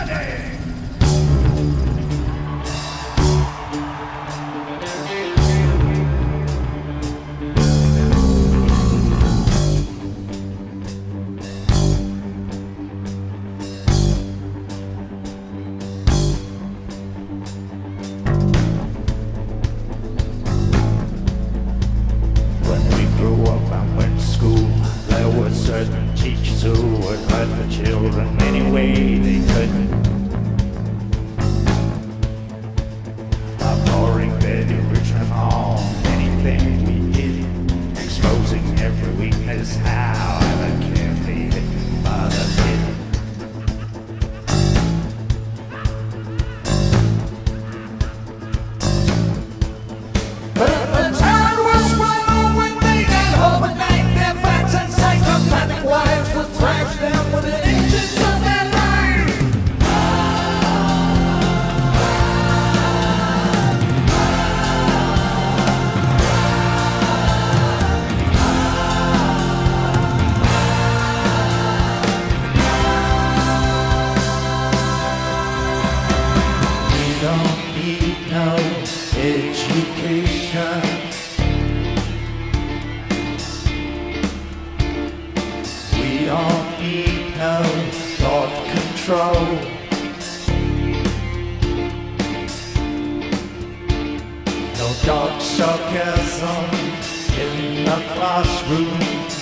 Certain teachers who would hurt the children any way they could. Pouring Betty Richmond on anything we did, exposing every weakness, however carefully hidden by the kid. But the town was swallowed with me and overnight their facts and psychopathic wives would thrash them with the inches of their life. We don't need no education. We don't need no thought control. No dark sarcasm in the classroom.